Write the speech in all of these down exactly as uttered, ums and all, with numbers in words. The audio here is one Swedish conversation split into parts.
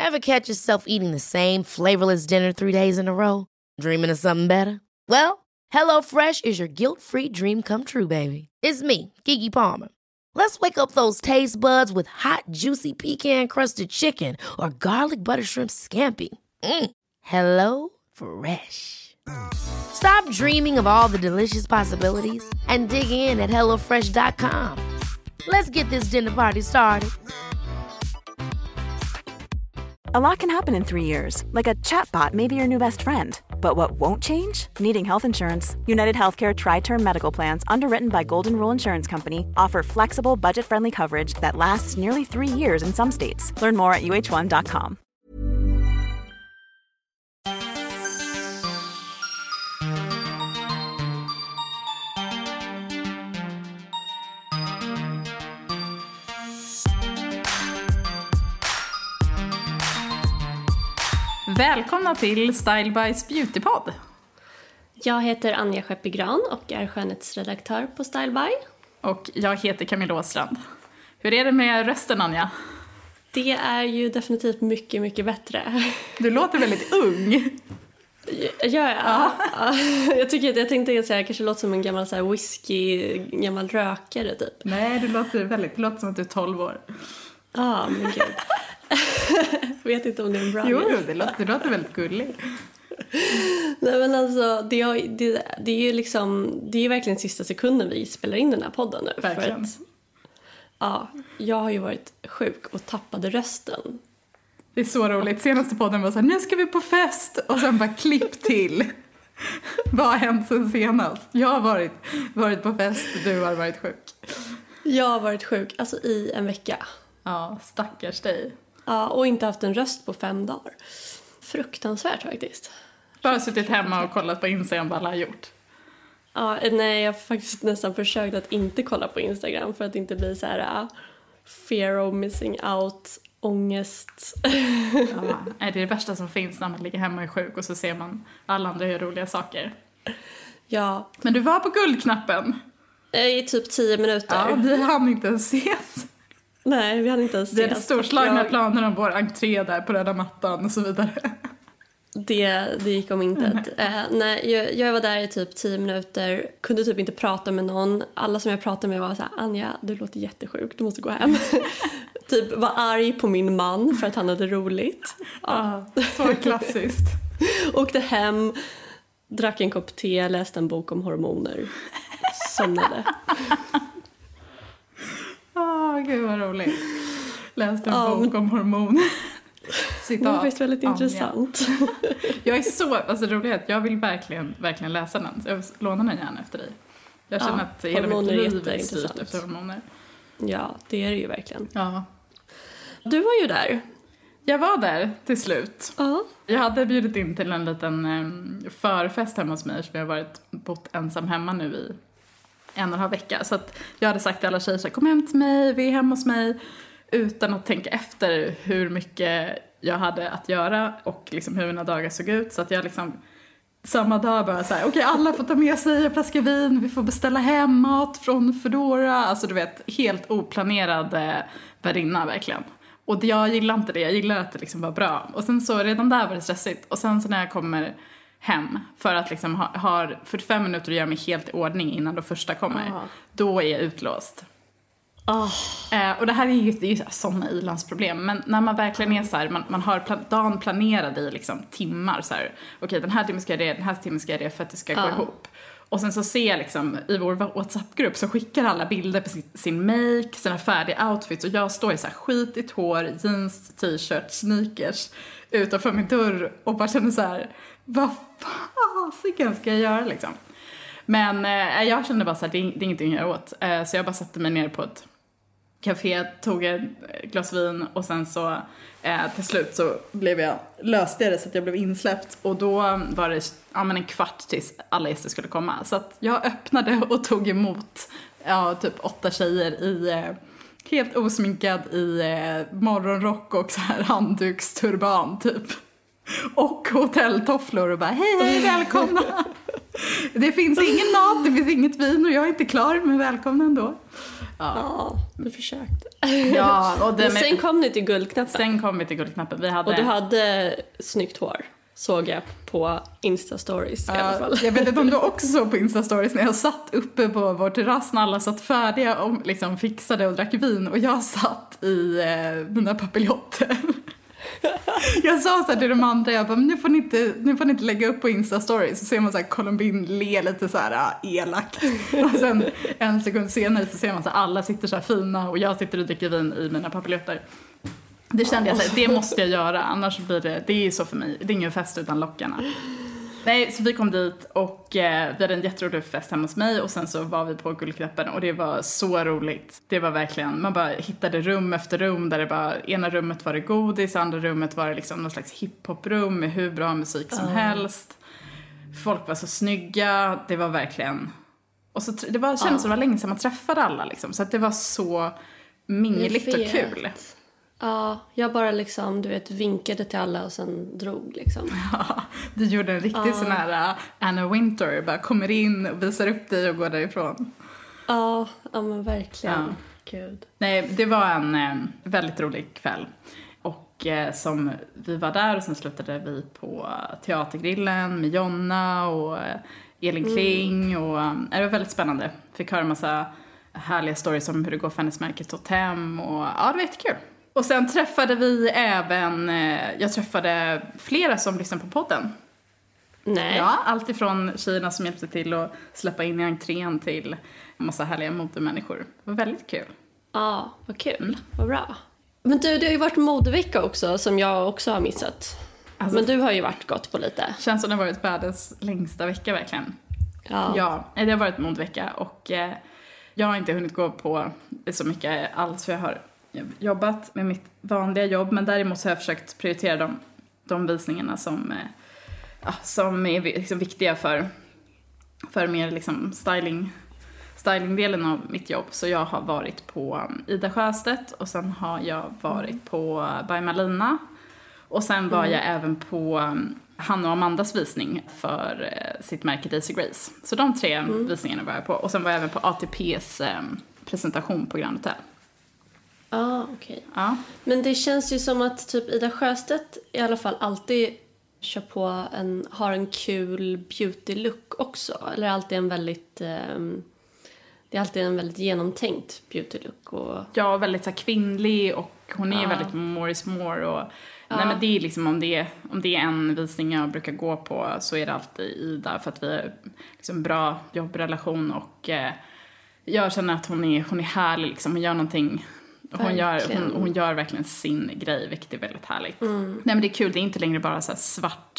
Ever catch yourself eating the same flavorless dinner three days in a row? Dreaming of something better? Well, HelloFresh is your guilt-free dream come true, baby. It's me, Keke Palmer. Let's wake up those taste buds with hot, juicy pecan-crusted chicken or garlic butter shrimp scampi. Mm. Hello Fresh. Stop dreaming of all the delicious possibilities and dig in at hello fresh dot com. Let's get this dinner party started. A lot can happen in three years, like a chatbot may be your new best friend. But what won't change? Needing health insurance. United Healthcare Tri-Term Medical Plans, underwritten by Golden Rule Insurance Company, offer flexible, budget-friendly coverage that lasts nearly three years in some states. Learn more at u h one dot com. Välkomna till Style By's Beautypod. Jag heter Anja Skeppigran och är skönhetsredaktör på Style By. Och jag heter Camilla Åstrand. Hur är det med rösten, Anja? Det är ju definitivt mycket, mycket bättre. Du låter väldigt ung. Ja, ja. ja. Jag tycker att jag tänkte att jag kanske låter som en gammal så här whisky, gammal rökare typ. Nej, du låter väldigt, det låter som att du är tolv år. Ja, ah, men gud. Vet inte om det är en bra Jo, jo det, låter, det låter väldigt gulligt. Nej, men alltså det, har, det, det är ju liksom det är ju verkligen sista sekunden vi spelar in den här podden nu. Verkligen. För att, ja, jag har ju varit sjuk och tappade rösten. Det är så roligt. Senaste podden var så här, nu ska vi på fest. Och sen bara klipp till. Vad har hänt sen senast? Jag har varit, varit på fest, du har varit sjuk. Jag har varit sjuk, alltså i en vecka. Ja, stackars dig. Ja, och inte haft en röst på fem dagar. Fruktansvärt faktiskt. Bara suttit hemma och kollat på Instagram vad alla har gjort. Ja, nej, jag har faktiskt nästan försökt att inte kolla på Instagram för att inte bli så här uh, fear of missing out, ångest. Ja, det är det värsta som finns när man ligger hemma och är sjuk och så ser man alla andra göra roliga saker. Ja. Men du var på Guldknappen. I typ tio minuter. Ja, vi hann inte ens ses. Nej, vi hann inte ens ses. Det är storslagna jag... planer om vår entré där på röda mattan och så vidare. Det, det gick om intet. uh, nej, jag, jag var där i typ tio minuter. Kunde typ inte prata med någon. Alla som jag pratade med var så här: Anja, du låter jättesjuk, du måste gå hem. Typ var arg på min man för att han hade roligt. Ja, ja så klassiskt. Åkte hem, drack en kopp te, läste en bok om hormoner. Somnade. Åh, oh, gud vad roligt. Läste en ja, bok men... om hormoner. Det var faktiskt väldigt ja, intressant. Ja. Jag är så, alltså roligt, jag vill verkligen, verkligen läsa den. Så jag lånar den gärna efter dig. Jag känner ja, att hela mitt liv är styrt efter hormoner. Ja, det är det ju verkligen. Ja. Du var ju där. Jag var där till slut. Uh-huh. Jag hade bjudit in till en liten um, förfest hemma hos mig. För jag har varit bott ensam hemma nu i en och en halv vecka. Så att jag hade sagt till alla tjejer, kom hem till mig, vi är hemma hos mig. Utan att tänka efter hur mycket jag hade att göra och liksom hur mina dagar såg ut. Så att jag liksom samma dag bara så här, okej okay, alla får ta med sig en flaska vin, vi får beställa hem mat från Foodora. Alltså du vet, helt oplanerad värdinna verkligen. Och jag gillar inte det, jag gillar att det liksom var bra. Och sen så redan där var det stressigt. Och sen så när jag kommer hem för att liksom ha, har fyrtiofem minuter att göra mig helt i ordning innan de första kommer. Oh. Då är jag utlåst. Oh. Eh, och det här är ju, det är ju sådana ilandsproblem. Men när man verkligen är så här, man, man har plan, dagen planerad i liksom timmar så här. Okej, okay, den här timmen ska jag det, den här timmen ska jag det för att det ska oh. gå ihop. Och sen så ser jag liksom i vår WhatsApp-grupp så skickar alla bilder på sin, sin make, sina färdiga outfits. Och jag står i så här skitigt hår, jeans, t-shirt, sneakers utanför min dörr och bara känner så här, vad fasiken ska jag göra liksom? Men eh, jag kände bara så här, det är, det är ingenting jag gör åt. Eh, så jag bara satte mig ner på ett café, tog ett glas vin och sen så eh, till slut så blev jag löste det så att jag blev insläppt. Och då var det ja, men en kvart tills alla gäster skulle komma. Så att jag öppnade och tog emot ja, typ åtta tjejer i eh, helt osminkad i eh, morgonrock och så här handduksturban typ. Och hotelltofflor och bara hej, hej, välkomna. Det finns ingen mat, det finns inget vin och jag är inte klar, men välkomna ändå. Ja, ja du försökte. Ja, och det men sen kom ni till guldknappen. Sen kom vi till guldknappen. Vi hade... Och du hade snyggt hår, såg jag på Insta-stories uh, i alla fall. Jag vet inte om du också såg på Insta-stories när jag satt uppe på vår terrass när alla satt färdiga och liksom fixade och drack vin. Och jag satt i eh, mina papiljotter. Jag sa så här till de andra, jag bara, nu får ni inte, nu får ni inte lägga upp på Insta-stories. Så ser man så här Colombin le lite så här elakt. Och sen en sekund senare så ser man så här, alla sitter så här fina och jag sitter och dricker vin i mina papiljotter. Det kände jag så här, det måste jag göra, annars blir det, det är så för mig, det är ingen fest utan lockarna. Nej, så vi kom dit och eh, vi hade en jätterolig fest hemma hos mig och sen så var vi på Guldknappen och det var så roligt. Det var verkligen, man bara hittade rum efter rum där det bara, ena rummet var det godis, andra rummet var det liksom någon slags hiphoprum med hur bra musik som uh. helst. Folk var så snygga, det var verkligen, och så det var, kändes uh. som det var länge sedan man träffade alla liksom, så att det var så mingligt och kul. Ja, jag bara liksom, du vet, vinkade till alla och sen drog liksom. Ja, du gjorde en riktig ja. sån här uh, Anna Wintour, bara kommer in och visar upp dig och går därifrån. Ja, ja men verkligen. Ja. Gud. Nej, det var en eh, väldigt rolig kväll. Och eh, som vi var där och sen slutade vi på Teatergrillen med Jonna och eh, Elin Kling. Mm. Och eh, det var väldigt spännande. Fick höra en massa härliga stories om hur det går för hennes märke Totem. Och ja, det var jättekul. Och sen träffade vi även, jag träffade flera som lyssnar på podden. Nej. Ja, allt ifrån tjejerna som hjälpte till att släppa in i entrén till en massa härliga modemänniskor. Det var väldigt kul. Ja, vad kul. Mm. Vad bra. Men du, det har ju varit modevecka också som jag också har missat. Alltså, men du har ju varit gått på lite. Känns som det har varit världens längsta vecka verkligen. Ja. Ja, det har varit modevecka och eh, jag har inte hunnit gå på så mycket alls för jag har jobbat med mitt vanliga jobb, men däremot så har jag försökt prioritera de, de visningarna som, ja, som är liksom viktiga för, för mer liksom styling, stylingdelen av mitt jobb. Så jag har varit på Ida Sjöstedt och sen har jag varit på By Malina och sen var mm. jag även på Hanna och Amandas visning för sitt märke Daisy Grace. Så de tre mm. visningarna var jag på och sen var jag även på A T P:s eh, presentation på Grand Hotel. Ja, ah, okej. Okay. Ja. Men det känns ju som att typ Ida Sjöstedt i alla fall alltid kör på en, har en kul beauty look också. Eller alltid en väldigt, um, det är alltid en väldigt genomtänkt beauty look. Och... Ja, väldigt så här, kvinnlig och hon är ja. väldigt more is more. Och, ja. Nej, men det är liksom om det är, om det är en visning jag brukar gå på så är det alltid Ida för att vi har liksom bra jobbrelation och eh, jag känner att hon är, hon är härlig liksom, hon gör någonting. Hon gör, hon, hon gör verkligen sin grej, vilket är väldigt härligt. Mm. Nej, men det är kul, det är inte längre bara så här svart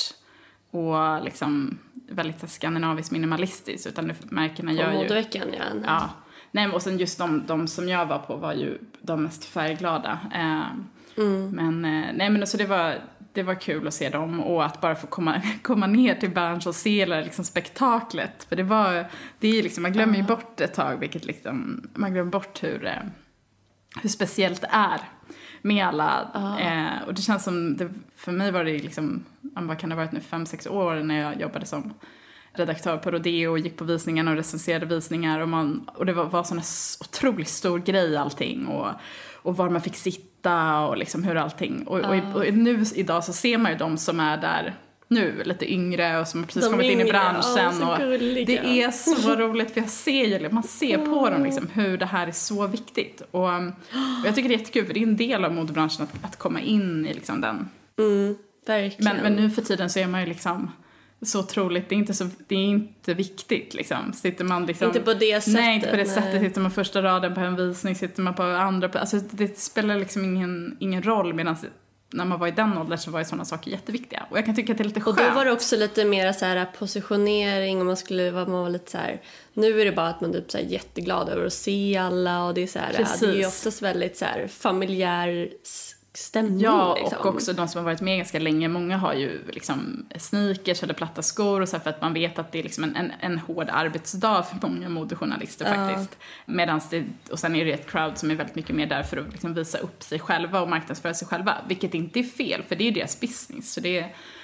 och liksom väldigt så här skandinaviskt minimalistiskt, utan det, märkena på gör ju... modeveckan, ja. Ja. Nej, och sen just de, de som jag var på var ju de mest färgglada. Eh, mm. Men, eh, nej, men alltså det var, det var kul att se dem och att bara få komma, komma ner till Berns och se liksom spektaklet. För det var, det är liksom, man glömmer ju bort ett tag, vilket liksom, man glömmer bort hur... Eh, hur speciellt det är med alla. Ah. Eh, och det känns som, det, för mig var det liksom, vad kan det ha varit nu, fem, sex år när jag jobbade som redaktör på Rodeo och gick på visningarna och recenserade visningar. Och, man, och det var, var sån en otroligt stor grej allting. Och, och var man fick sitta och liksom hur allting. Och, ah. och, och nu idag så ser man ju de som är där nu, lite yngre och som har precis de kommit yngre, in i branschen. Oh, och det är så roligt för jag ser ju, man ser på oh. dem liksom, hur det här är så viktigt. Och, och jag tycker det är jättekul för det är en del av modebranschen att, att komma in i liksom den. Mm, verkligen. Men, men nu för tiden så är man ju liksom så otroligt, det är inte, så, det är inte viktigt liksom. Sitter man liksom, inte på det sättet. Nej, inte på det nej. sättet. Sitter man första raden på en visning, sitter man på andra, alltså det spelar liksom ingen, ingen roll medan när man var i den åldern så var ju sådana saker jätteviktiga. Och jag kan tycka att det är lite skönt. Och då var det också lite mer så här positionering och man skulle man var lite så här, nu är det bara att man typ så här jätteglad över att se alla och det är så här, det är ju oftast väldigt så här familjär stämning. Ja, liksom. Och också de som har varit med ganska länge, många har ju liksom sneakers eller platta skor och så här, för att man vet att det är liksom en, en, en hård arbetsdag för många modejournalister uh. faktiskt. Medans det, och sen är det ett crowd som är väldigt mycket mer där för att liksom visa upp sig själva och marknadsföra sig själva, vilket inte är fel, för det är ju deras business. Så det är,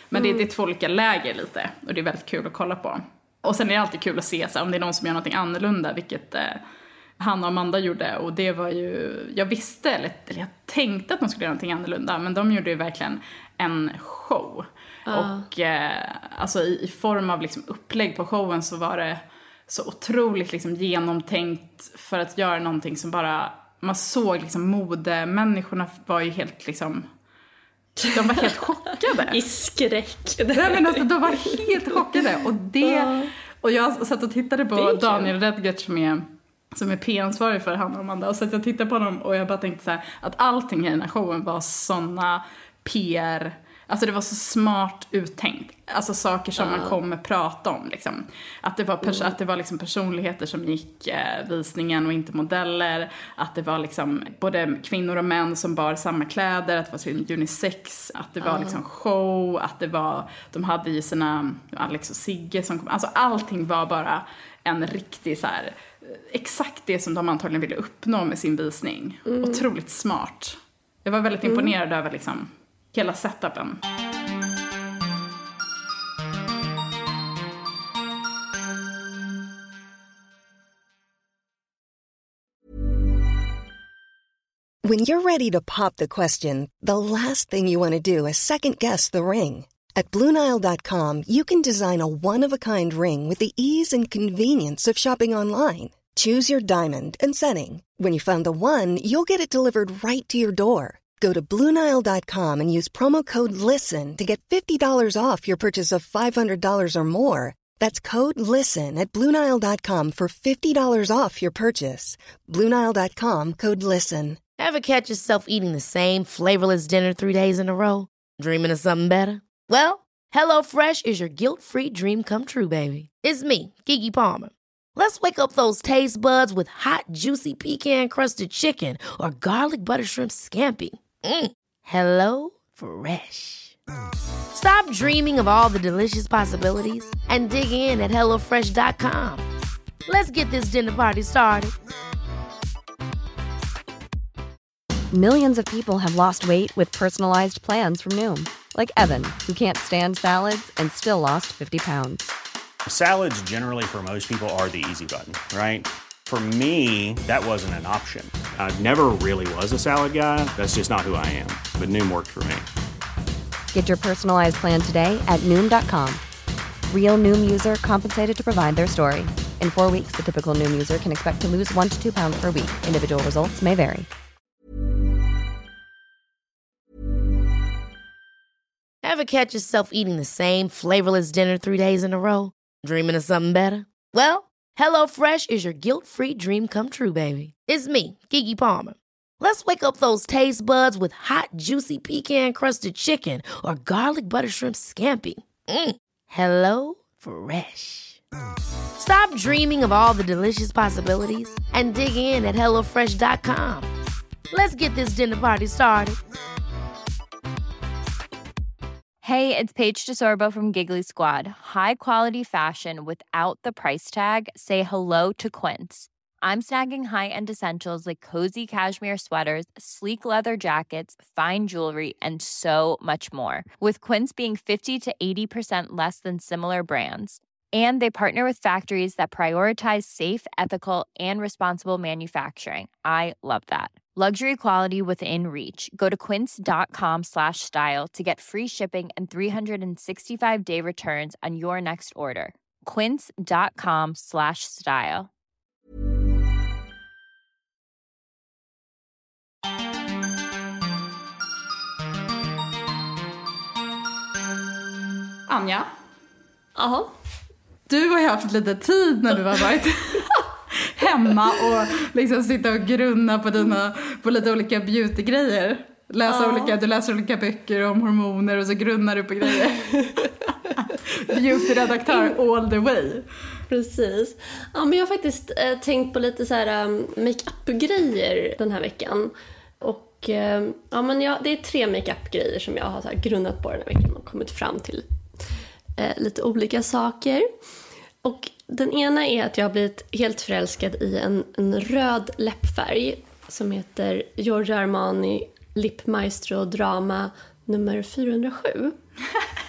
Men mm. det, det är två olika läger lite. Och det är väldigt kul att kolla på. Och sen är det alltid kul att se så här, om det är någon som gör någonting annorlunda. Vilket eh, Hanna och Amanda gjorde. Och det var ju, jag visste, eller, eller jag tänkte att de skulle göra någonting annorlunda. Men de gjorde ju verkligen en show. Uh. Och eh, alltså i, i form av liksom upplägg på showen så var det så otroligt liksom genomtänkt för att göra någonting som bara, man såg liksom modemänniskorna var ju helt liksom, de var helt chockade. I skräck. Nej men alltså de var helt chockade och det, och jag satt och tittade på Daniel Redgert som är som är P-ansvarig för Hanna och Amanda och så att jag tittade på honom och jag bara tänkte så här, att allting i den här showen var såna P R. Alltså det var så smart uttänkt. Alltså saker som uh. man kommer prata om liksom. Att det var, pers- mm. att det var liksom personligheter som gick eh, visningen och inte modeller. Att det var liksom både kvinnor och män som bar samma kläder. Att det var unisex. Att det var uh. liksom show. Att det var, de hade ju sina Alex och Sigge som kom. Alltså allting var bara en riktig så här, exakt det som de antagligen ville uppnå med sin visning. Mm. Otroligt smart. Jag var väldigt imponerad mm. över liksom hela setupen. When you're ready to pop the question, the last thing you want to do is second-guess the ring. At Blue Nile dot com, you can design a one-of-a-kind ring with the ease and convenience of shopping online. Choose your diamond and setting. When you find the one, you'll get it delivered right to your door. Go to Blue Nile dot com and use promo code LISTEN to get fifty dollars off your purchase of five hundred dollars or more. That's code LISTEN at Blue Nile dot com for fifty dollars off your purchase. Blue Nile dot com, code LISTEN. Ever catch yourself eating the same flavorless dinner three days in a row? Dreaming of something better? Well, HelloFresh is your guilt-free dream come true, baby. It's me, Keke Palmer. Let's wake up those taste buds with hot, juicy pecan-crusted chicken or garlic butter shrimp scampi. Mm. Hello Fresh. Stop dreaming of all the delicious possibilities and dig in at hello fresh dot com. Let's get this dinner party started. Millions of people have lost weight with personalized plans from Noom. Like Evan, who can't stand salads and still lost fifty pounds. Salads generally for most people are the easy button, right? For me, that wasn't an option. I never really was a salad guy. That's just not who I am. But Noom worked for me. Get your personalized plan today at Noom dot com. Real Noom user compensated to provide their story. In four weeks, the typical Noom user can expect to lose one to two pounds per week. Individual results may vary. Ever catch yourself eating the same flavorless dinner three days in a row? Dreaming of something better? Well, HelloFresh is your guilt-free dream come true, baby. It's me, Keke Palmer. Let's wake up those taste buds with hot, juicy pecan-crusted chicken or garlic butter shrimp scampi. Mm. Hello Fresh. Stop dreaming of all the delicious possibilities and dig in at hello fresh dot com. Let's get this dinner party started. Hey, it's Paige DeSorbo from Giggly Squad. High quality fashion without the price tag. Say hello to Quince. I'm snagging high-end essentials like cozy cashmere sweaters, sleek leather jackets, fine jewelry, and so much more. With Quince being fifty to eighty percent less than similar brands. And they partner with factories that prioritize safe, ethical, and responsible manufacturing. I love that. Luxury quality within reach. Go to quince dot com slash style to get free shipping and three sixty-five day returns on your next order. quince dot com slash style. Anja? Jaha? Du har ju haft lite tid när du har varit hemma och liksom sitta och grunna på dina på lite olika beautygrejer. Läsa ja. olika, du läser olika böcker om hormoner och så grunnar du på grejer. Beauty-redaktör all the way. Precis. Ja, men jag har faktiskt eh, tänkt på lite så här um, make-up-grejer den här veckan. Och eh, ja, men jag, det är tre make-up-grejer som jag har så här grunnat på den här veckan och kommit fram till eh, lite olika saker. Och den ena är att jag har blivit helt förälskad i en, en röd läppfärg som heter Giorgio Armani Lip Maestro Drama nummer fyrahundrasju.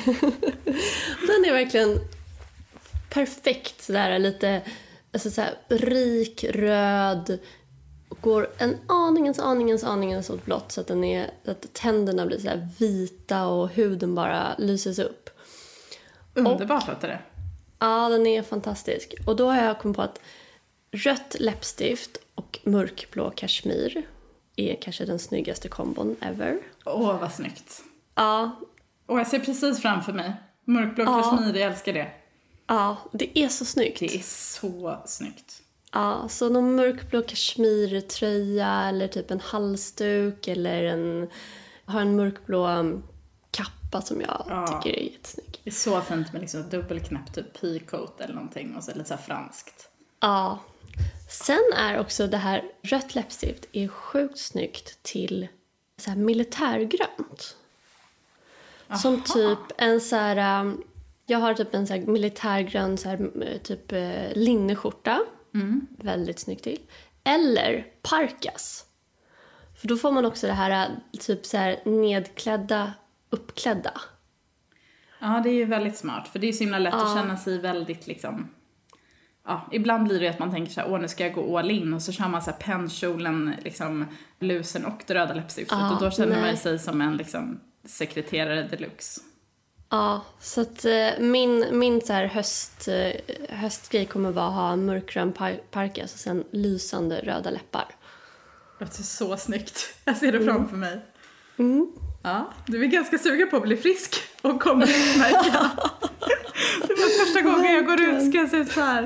Den är verkligen perfekt sådär, lite alltså såhär, rik, röd, går en aningens, aningens, aningens åt blått så att, den är, att tänderna blir såhär vita och huden bara lyses upp. Underbart låter det. Ja, den är fantastisk. Och då har jag kommit på att rött läppstift och mörkblå kashmir är kanske den snyggaste kombon ever. Åh, vad snyggt. Ja. Och jag ser precis framför mig. Mörkblå ja. kashmir, jag älskar det. Ja, det är så snyggt. Det är så snyggt. Ja, så någon mörkblå kashmirtröja eller typ en halsduk eller en, har en mörkblå kappa som jag ja. tycker är jättesnygg. Det är så fint med liksom dubbelknäpp, typ peacoat eller någonting och så lite så här franskt. Ja. Sen är också det här rött läppstift är sjukt snyggt till så här militärgrönt. Aha. Som typ en så här, jag har typ en så här militärgrön så här, typ linneskjorta. Mm. Väldigt snyggt till. Eller parkas. För då får man också det här typ så här nedklädda, uppklädda. Ja, det är ju väldigt smart. För det är så himla lätt ja. att känna sig väldigt liksom... Ja, ibland blir det att man tänker så här, åh nu ska jag gå all in. Och så kör man så här pennkjolen, liksom lusen och det röda läppstiftet. Ja, och då känner nej. man sig som en liksom sekreterare deluxe. Ja, så att eh, min, min så här höst, eh, höstgrej kommer vara att ha en mörkgrön par- parkas och sen lysande röda läppar. Det är så snyggt. Jag ser det framför mig. Mm. Ja, du är ganska sugen på att bli frisk och kommer ut märka. Det var första gången jag går ut ska jag se ut så här.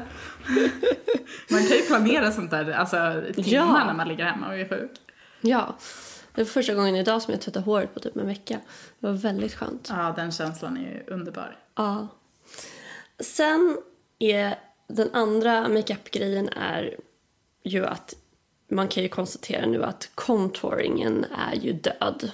Man kan ju planera sånt där, alltså timmar ja. när man ligger hemma och är sjuk. Ja, det var första gången idag som jag tvättade håret på typ en vecka. Det var väldigt skönt. Ja, den känslan är ju underbar. Ja. Sen är den andra makeup-grejen är ju att man kan ju konstatera nu att contouringen är ju död.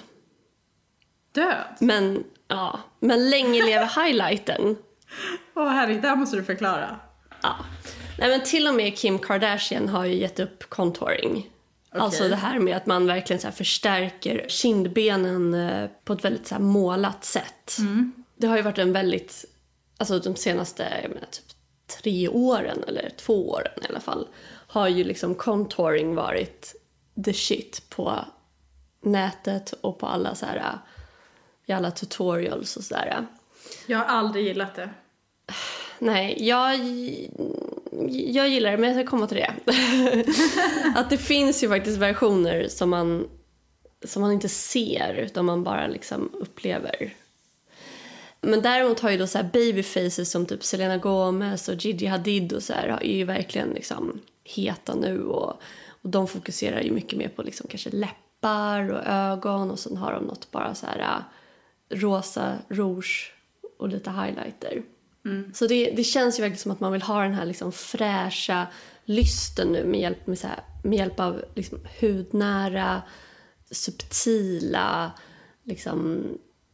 Död? Men, ja, men länge lever highlighten. Åh herregud, det här måste du förklara. Ja. Nej, men till och med Kim Kardashian har ju gett upp contouring. Okay. Alltså det här med att man verkligen så här förstärker kindbenen på ett väldigt så här målat sätt. Mm. Det har ju varit en väldigt, alltså de senaste jag menar, typ tre åren eller två åren i alla fall har ju liksom contouring varit the shit på nätet och på alla så här i alla tutorials och sådär. Jag har aldrig gillat det. Nej, jag, jag gillar det, men jag ska komma till det. Att det finns ju faktiskt versioner som man, som man inte ser, utan man bara liksom upplever. Men däremot har ju då så här babyfaces som typ Selena Gomez och Gigi Hadid och så här är ju verkligen liksom heta nu. Och, och de fokuserar ju mycket mer på liksom kanske läppar och ögon. Och sen har de något bara så här rosa rouge och lite highlighter. Mm. Så det, det känns ju verkligen som att man vill ha den här liksom fräscha lysten nu med hjälp, med så här, med hjälp av liksom hudnära, subtila liksom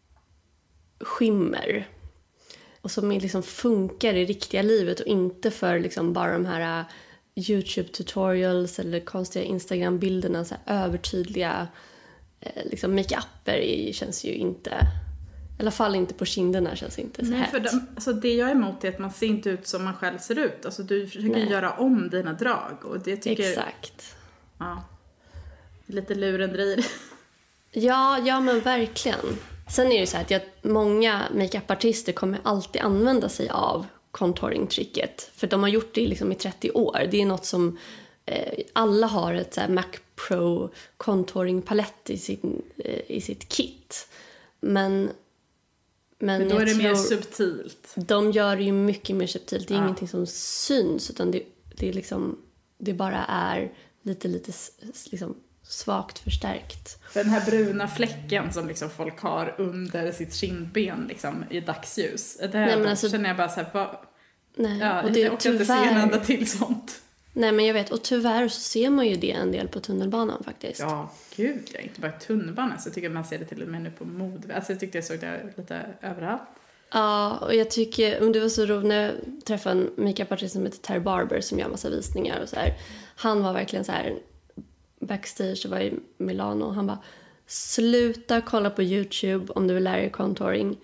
skimmer. Och som liksom funkar i riktiga livet och inte för liksom bara de här YouTube-tutorials eller konstiga Instagram-bilderna, så här övertydliga eh, liksom make-upper känns ju inte... I alla fall inte på kinderna känns inte så. Nej, för de, alltså det jag är emot är att man ser inte ut som man själv ser ut. Alltså du försöker Nej. göra om dina drag. Och det tycker Exakt. Ja, lite lurendrejeri. Ja, ja men verkligen. Sen är det så här att jag, många makeup-artister kommer alltid använda sig av contouring-tricket. För de har gjort det liksom i trettio år. Det är något som eh, alla har ett så här Mac Pro contouring-palett i, sin, eh, i sitt kit. Men... Men, Men då är det tror, mer subtilt. De gör det ju mycket mer subtilt. Det är ja. ingenting som syns, utan det, det, är liksom, det bara är lite, lite liksom svagt förstärkt. För den här bruna fläcken som liksom folk har under sitt kindben liksom, i dagsljus. Det här Nej, men alltså, känner jag bara så här... Vad, nej, ja, och det, jag orkar inte se en enda till sånt. Nej, men jag vet. Och tyvärr så ser man ju det en del på tunnelbanan faktiskt. Ja, gud. Jag inte bara tunnelbanan. Så jag tycker man ser det till och med nu på mod. Alltså jag tyckte jag såg det lite överallt. Ja, och jag tycker... Om det var så roligt när jag träffade en makeup-artist som heter Terry Barber som gör massa visningar och så här. Han var verkligen så här... Backstage, det var i Milano. Han bara, sluta kolla på YouTube om du vill lära dig contouring.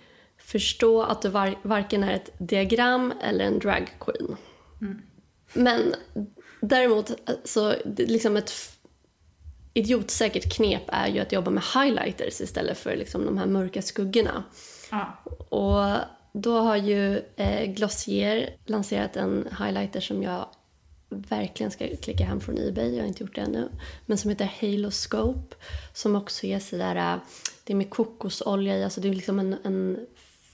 förstå att du var, varken är ett diagram eller en drag queen. Mm. Men däremot så liksom ett idiotsäkert knep är ju att jobba med highlighters istället för liksom de här mörka skuggorna. Ah. Och då har ju eh, Glossier lanserat en highlighter som jag verkligen ska klicka hem från eBay. Jag har inte gjort det ännu. Men som heter Halo Scope. Som också är sådär, det är med kokosolja i. Alltså det är liksom en, en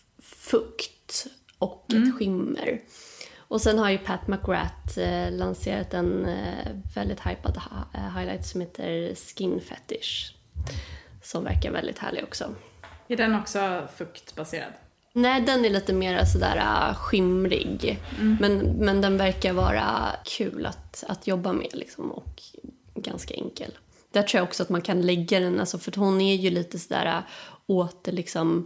fukt och mm. ett skimmer. Och sen har ju Pat McGrath eh, lanserat en eh, väldigt hypad ha- highlight som heter Skin Fetish. Som verkar väldigt härlig också. Är den också fuktbaserad? Nej, den är lite mer sådär uh, skimrig. Mm. Men, men den verkar vara kul att, att jobba med liksom, och ganska enkel. Där tror jag också att man kan lägga den, alltså, för hon är ju lite sådär uh, åter liksom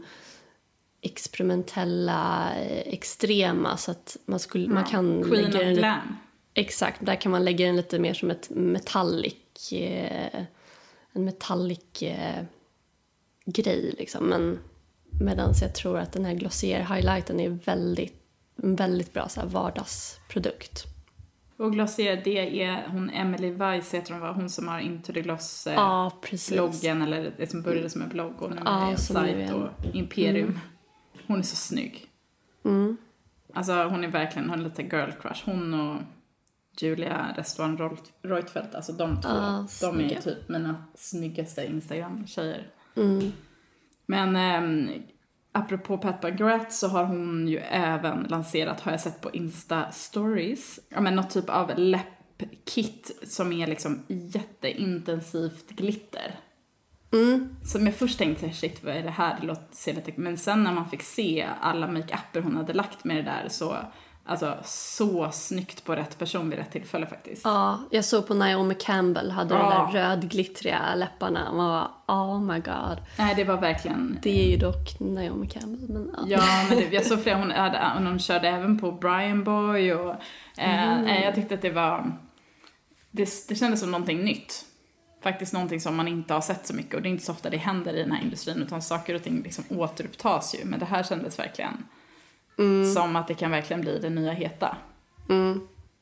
experimentella, extrema, så att man, skulle, ja, man kan Queen lägga den lite, exakt, där kan man lägga den lite mer som ett metallic eh, en metallic eh, grej liksom, men medan jag tror att den här Glossier highlighten är väldigt, en väldigt bra så här vardagsprodukt. Och Glossier, det är hon Emily Weiss heter hon, var hon som har Into the Gloss eh, ja, bloggen, eller det som började som en blogg och nu ja, är en sajt och imperium. Mm. Hon är så snygg. Mm. Alltså hon är verkligen, hon är lite girl crush. Hon och Julia Restaurant Reutfeldt, alltså de två, ah, de är typ mina snyggaste Instagram-tjejer. Mm. Men eh, apropå Pat McGrath så har hon ju även lanserat, har jag sett på Insta-stories, ja, men något typ av läppkit som är liksom jätteintensivt glitter. Mm. Som jag först tänkte, shit vad är det här, det låter se lite, men sen när man fick se alla make-upper hon hade lagt med det där, så alltså så snyggt på rätt person vid rätt tillfälle faktiskt. Ja, jag såg på Naomi Campbell hade ja. de där rödglittriga läpparna. Man var, oh my god. Nej, det var verkligen... Det är ju dock Naomi Campbell. Men, ja. ja, men det, jag såg flera, hon, hade, hon körde även på Brian Boy och eh, mm. jag tyckte att det var... Det, det kändes som någonting nytt. Faktiskt någonting som man inte har sett så mycket, och det är inte så ofta det händer i den här industrin, utan saker och ting liksom återupptas ju. Men det här kändes verkligen... Mm. Som att det kan verkligen bli det nya heta. Mm.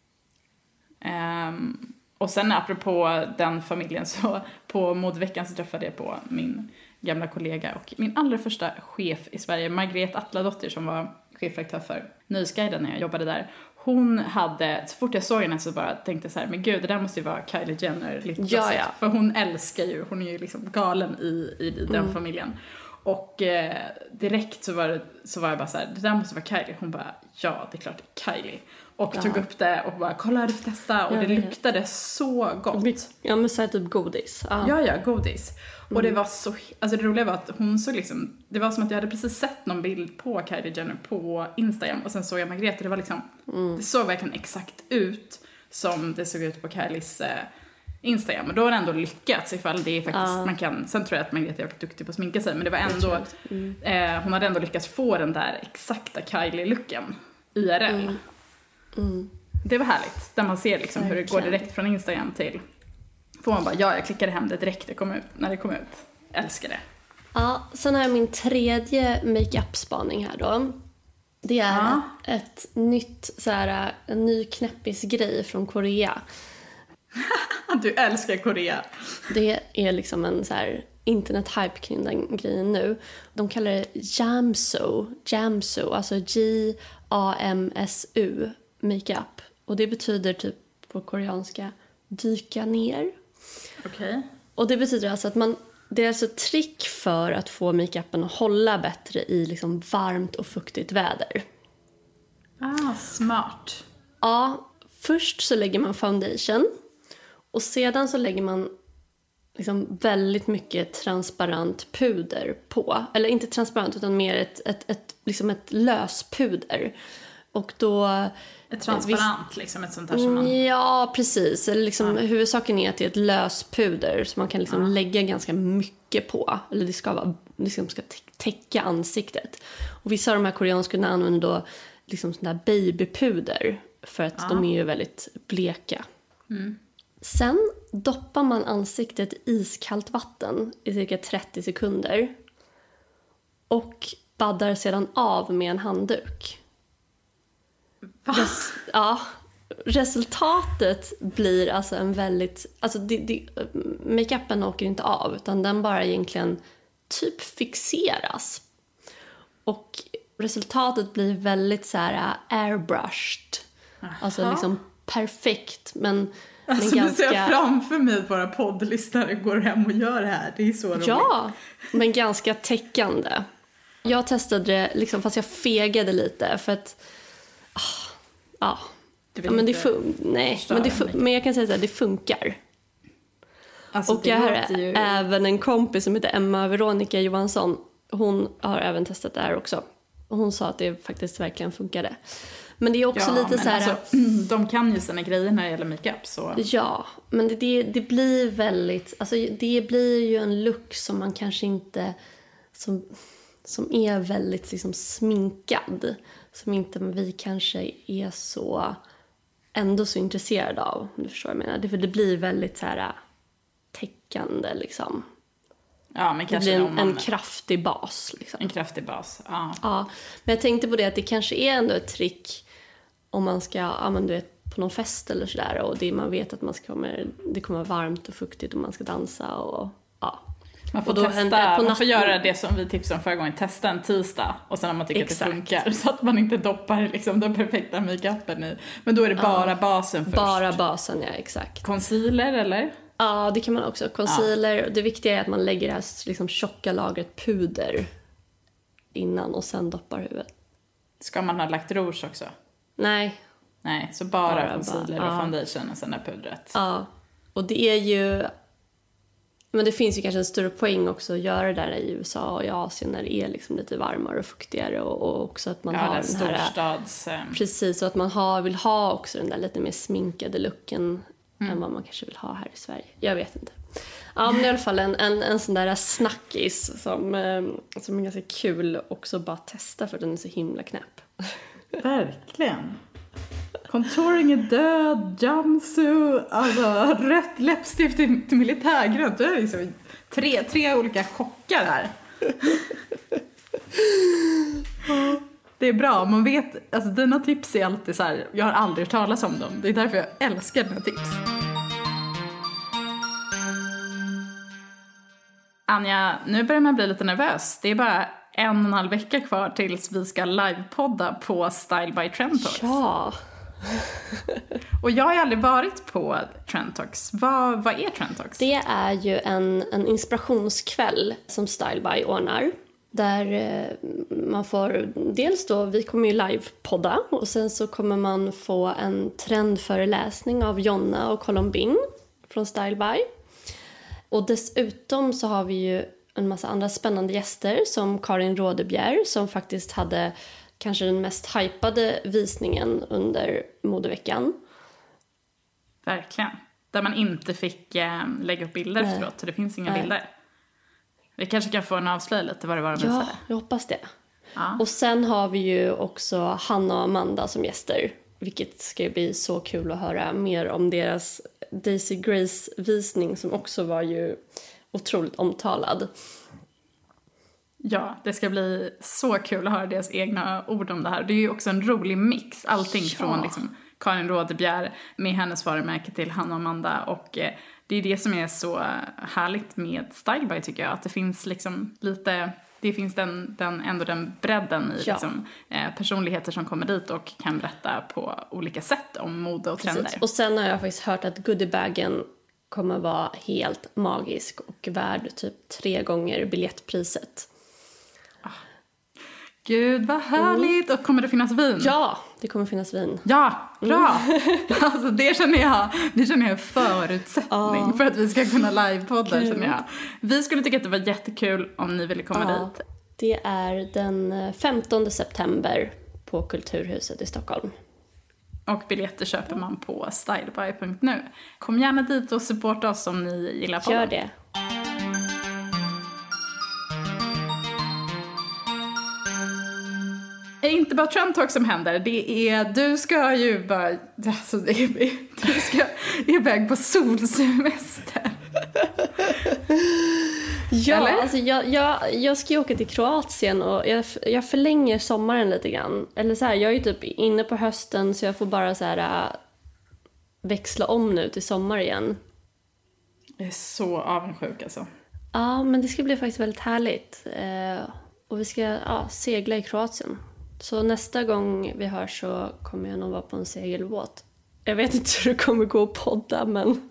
Um, och sen apropå den familjen, så på modeveckan så träffade jag på min gamla kollega och min allra första chef i Sverige, Margret Atladottir, som var chefredaktör för Nöjesguiden när jag jobbade där. Hon hade, så fort jag såg henne så bara tänkte så här, men gud, det där måste ju vara Kylie Jenner lite ja, ja. För hon älskar ju, hon är ju liksom galen i, i, i den mm. familjen. Och eh, direkt så var, det, så var jag bara så här, det där måste vara Kylie. Hon bara, ja det är klart det är Kylie. Och ja. tog upp det och bara, kolla du får testa. Och ja, det luktade så gott. Ja, men så här typ godis. Ja, ja, ja godis. Mm. Och det var så, alltså det roliga var att hon såg liksom, det var som att jag hade precis sett någon bild på Kylie Jenner på Instagram. Och sen såg jag Margrethe, det var liksom, mm. det såg verkligen exakt ut som det såg ut på Kylies eh, Instagram. Och då har det ändå lyckats ifall det är faktiskt, uh. man kan, sen tror jag att Margrethe är duktig på att sminka sig, men det var ändå, mm. eh, hon hade ändå lyckats få den där exakta Kylie-looken I R L. Mm. Mm. Det var härligt, där man ser liksom hur det går direkt från Instagram till, får man bara, ja jag klickade hem det direkt det kom ut, när det kom ut. Älskar det. Ja, sen har jag min tredje make-up-spaning här då. Det är ja. ett nytt, så här, en ny knäppis-grej från Korea. Du älskar Korea. Det är liksom en så här internet-hype kring den grejen nu. De kallar det Jamso. Jamso, alltså J A M S U makeup. Och det betyder typ på koreanska dyka ner. Okej. Okay. Och det betyder alltså att man, det är alltså ett trick för att få makeupen att hålla bättre i liksom varmt och fuktigt väder. Ah, smart. Ja, först så lägger man foundation. Och sedan så lägger man liksom väldigt mycket transparent puder på. Eller inte transparent utan mer ett, ett, ett, liksom ett löspuder. Och då... Ett transparent visst, liksom ett sånt där som man... Ja, precis. Eller liksom, ja. Huvudsaken är att det är ett löspuder som man kan liksom ja. lägga ganska mycket på. Eller det ska, vara, liksom ska täcka ansiktet. Och vissa av de här koreanskorna använder då liksom sån där babypuder. För att ja. de är ju väldigt bleka. Mm. Sen doppar man ansiktet i iskallt vatten i cirka trettio sekunder. Och baddar sedan av med en handduk. Res- ja, resultatet blir alltså en väldigt... Alltså det, det, makeupen åker inte av, utan den bara egentligen typ fixeras. Och resultatet blir väldigt så här airbrushed. Aha. Alltså liksom perfekt, men... Alltså men ganska... nu ser jag framför mig att våra poddlyssnare går hem och gör det här. Det är så roligt. Ja, men ganska täckande. Jag testade det liksom, fast jag fegade lite för att... Ah, ah. Ja, men det fun- nej, men, det fun- men jag kan säga att det funkar. Alltså, och jag har ju... även en kompis som heter Emma Veronica Johansson. Hon har även testat det här också. Och hon sa att det faktiskt verkligen funkade. Men det är också ja, lite så här... Alltså, de kan ju sina grejer när det gäller makeup, så... Ja, men det, det, det blir väldigt... Alltså det blir ju en look som man kanske inte... Som, som är väldigt liksom sminkad. Som inte vi kanske är så... Ändå så intresserade av, om du förstår vad jag menar. Det, för det blir väldigt så här täckande liksom. Ja, men kanske det blir en, man... en kraftig bas liksom. En kraftig bas, ja. Ja, men jag tänkte på det att det kanske är ändå ett trick om man ska, ja men du vet, på någon fest eller sådär, och det man vet att man ska, det kommer vara varmt och fuktigt och man ska dansa och ja. Man får, och då testa, en, man får göra det som vi tipsade om förra gången, testa en tisdag och sen om man tycker Exakt. Att det funkar, så att man inte doppar liksom den perfekta makeupen i. Men då är det bara ja, basen först. Bara basen, ja, exakt. Concealer eller? Ja, det kan man också. Concealer, ja. Det viktiga är att man lägger det här liksom tjocka lagret puder innan och sen doppar huvudet. Ska man ha lagt rouge också? Nej. Nej, så bara, bara concealer bara. Och ja. foundation och sen är pudret. Ja, och det är ju... Men det finns ju kanske en större poäng också att göra det där i U S A och i Asien när det är liksom lite varmare och fuktigare, och, och också att man ja, har den storstads... här... Precis, och att man har, vill ha också den där lite mer sminkade looken mm. än vad man kanske vill ha här i Sverige. Jag vet inte. Ja, men i alla fall en, en, en sån där snackis som, som är ganska kul också bara testa, för den är så himla knäpp. Verkligen. Contouring är död, jumpsuit, alltså rött läppstift till, till militärgrönt. Det är liksom tre, tre olika chockar här. Det är bra, man vet, alltså dina tips är alltid så här, jag har aldrig hört talas om dem. Det är därför jag älskar dina tips. Anja, nu börjar man bli lite nervös. Det är bara en och en halv vecka kvar tills vi ska livepodda på Style by Trend Talks. Ja. Och jag har aldrig varit på Trend Talks. Vad, vad är Trend Talks? Det är ju en, en inspirationskväll som Style by ordnar. Där eh, man får, dels då, vi kommer ju livepodda. Och sen så kommer man få en trendföreläsning av Jonna och Colombin från Style by. Och dessutom så har vi ju en massa andra spännande gäster, som Karin Rådebjer, som faktiskt hade kanske den mest hypade visningen under modeveckan. Verkligen. Där man inte fick eh, lägga upp bilder Nej. efteråt, så det finns inga Nej. bilder. Vi kanske kan få en avslöja lite vad det var de visade. Ja, jag hoppas det. Ja. Och sen har vi ju också Hanna och Amanda som gäster. Vilket ska bli så kul att höra mer om deras Daisy Grace-visning, som också var ju otroligt omtalad. Ja, det ska bli så kul att höra deras egna ord om det här. Det är ju också en rolig mix. Allting ja. från liksom Karin Rådebjer med hennes varumärke till Hanna och Amanda. Och eh, det är det som är så härligt med Style by, tycker jag. Att det finns liksom lite... Det finns den, den, ändå den bredden i ja. liksom, eh, personligheter som kommer dit och kan berätta på olika sätt om mode och trender. Precis. Och sen har jag faktiskt hört att goodiebagen kommer vara helt magisk och värd typ tre gånger biljettpriset. Ah. Gud, vad härligt! Mm. Och kommer det finnas vin? Ja, det kommer finnas vin. Ja, bra! Mm. Alltså, det känner jag, det känner jag förutsättning ah. för att vi ska kunna livepodda, känner jag. Vi skulle tycka att det var jättekul om ni ville komma ah. dit. Det är den femtonde september på Kulturhuset i Stockholm. Och biljetter köper man på styleby punkt nu. Kom gärna dit och supporta oss om ni gillar podden. Gör det. Det är inte bara Trend Talk som händer. Det är, du ska ju bara, alltså det är, du ska iväg på solsemester. Ja, Eller? alltså jag, jag, jag ska ju åka till Kroatien och jag, jag förlänger sommaren lite grann. Eller så här, jag är ju typ inne på hösten så jag får bara så här äh, växla om nu till sommar igen. Jag är så avundsjuk alltså. Ja, men det ska bli faktiskt väldigt härligt. Eh, och vi ska ja, segla i Kroatien. Så nästa gång vi hörs så kommer jag nog vara på en segelbåt. Jag vet inte hur det kommer gå att podda, men...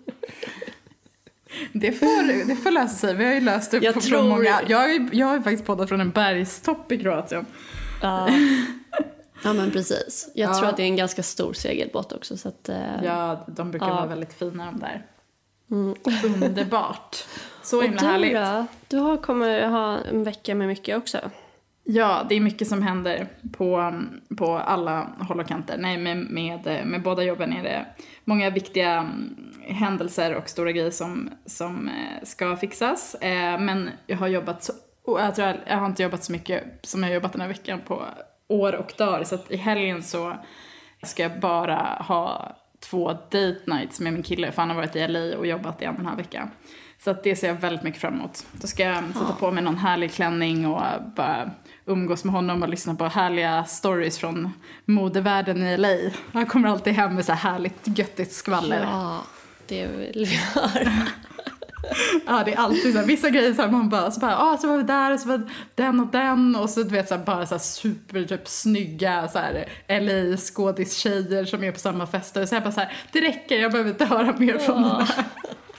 Det får, det får lösa sig. Vi har ju löst det jag på tror... många... Jag har, ju, jag har ju faktiskt poddat från en bergstopp i Kroatien. Ja, ja men precis. Jag ja. tror att det är en ganska stor segelbåt också. Så att, eh... Ja, de brukar ja. vara väldigt fina de där. Mm. Underbart. Så himla du, härligt. Då? Du har, kommer ha en vecka med mycket också. Ja, det är mycket som händer på, på alla håll och kanter. Nej, med, med, med båda jobben är det många viktiga händelser och stora grejer som, som ska fixas. Men jag har jobbat så, jag tror jag, jag har inte jobbat så mycket som jag har jobbat den här veckan på år och dagar. Så att i helgen så ska jag bara ha två date nights med min kille. För han har varit i L A och jobbat igen den här veckan. Så att det ser jag väldigt mycket fram emot. Då ska jag sätta på mig någon härlig klänning och bara umgås med honom och lyssna på härliga stories från modevärlden i L A. Han kommer alltid hem med så här härligt göttigt skvaller. Ja, det vill vi höra. Ja, det är alltid så här, vissa grejer så här, man bara, så bara, ah, så var vi där och så var den och den och så du vet så här, bara så här super typ snygga så här L A skådistjejer som är på samma fester och så här bara så här, det räcker, jag behöver inte höra mer från ja. den här.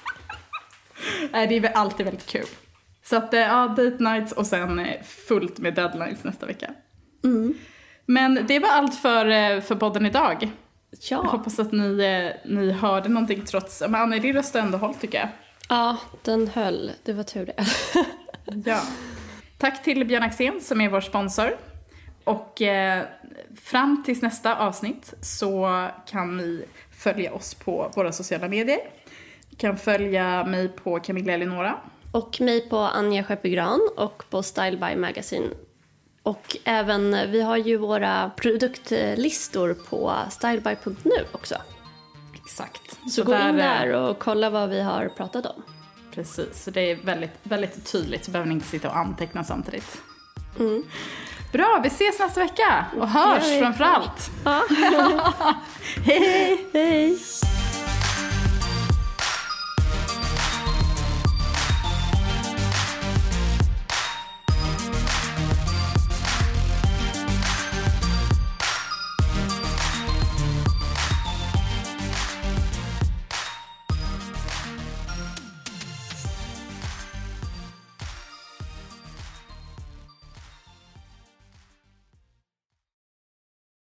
Nej, det är alltid väldigt kul. Så att, ja, date nights och sen fullt med deadlines nästa vecka. Mm. Men det var allt för, för podden idag. Ja. Jag hoppas att ni, ni hörde någonting trots... Men Anna, din röst ändå håll tycker jag. Ja, den höll. Det var tur det. Ja. Tack till Björn Axén som är vår sponsor. Och eh, fram tills nästa avsnitt så kan ni följa oss på våra sociala medier. Ni kan följa mig på Camilla Eleonora. Och mig på Anja Skeppegran och på Style by Magazine. Och även, vi har ju våra produktlistor på styleby punkt nu också. Exakt. Så, så gå där, in där och kolla vad vi har pratat om. Precis, så det är väldigt, väldigt tydligt så behöver ni inte sitta och anteckna samtidigt. Mm. Bra, vi ses nästa vecka och hörs framförallt. Ja. Hej! Hej!